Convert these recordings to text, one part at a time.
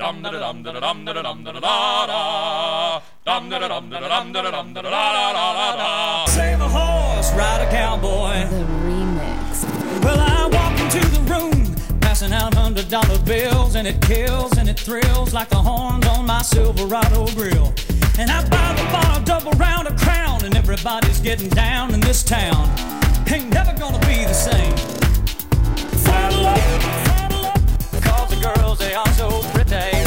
dum da dum da dum da dum da da dum da dum da dum da dum da da. Save a horse, ride a cowboy. The remix. Well, I walk into the room, passing out $100 bills, and it kills and it thrills like the horns on my Silverado grill. And I buy the bar, double round a crown, and everybody's getting down in this town. Ain't never gonna be the same. Saddle up, cause the girls, they are so pretty.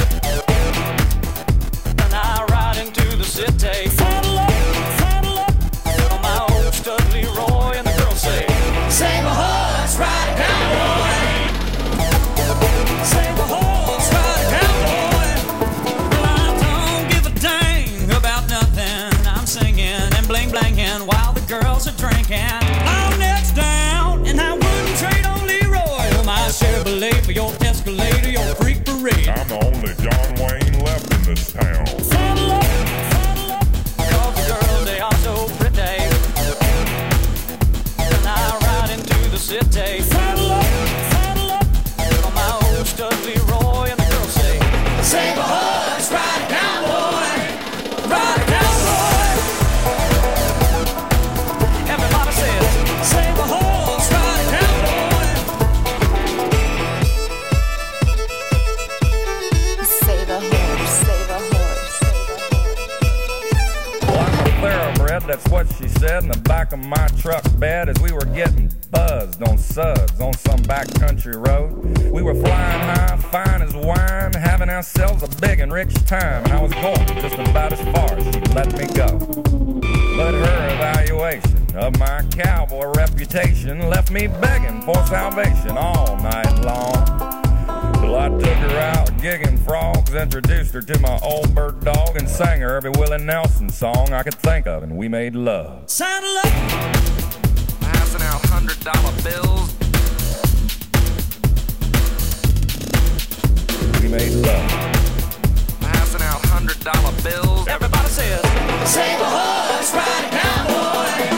And I ride into the city. Saddle up, put on my old stud Leroy, and the girls say, save a horse, ride a cowboy. Save a horse, ride a cowboy. Well, I don't give a dang about nothing. I'm singing and bling-blanging while the girls are drinking. I'm next down, and I wouldn't trade on Leroy or my Chevrolet for your Escalade or your freak parade. I'm the only John Wayne left in this town. Saddle up, cause the girls, they are so pretty. And I ride into the city. Saddle up, put on my old stud Leroy, and the girls say, save a horse, ride a cowboy, ride a cowboy. Everybody says, save a horse, ride a cowboy. Save a horse, save a horse. Well, I'm a thoroughbred, that's what she said in the back of my truck bed as we were getting buzzed on suds on some backcountry road. We were flying high, fine as wine, having ourselves a big and rich time, and I was going just about as far as she'd let me go. But her evaluation of my cowboy reputation left me begging for salvation all night long. Till I took her out gigging frogs, introduced her to my old bird dog, and sang her every Willie Nelson song I could think of, and we made love. Saddle up, Passing out $100 bills. We made love. Passing out $100 bills. everybody says, save a horse, ride a cowboy.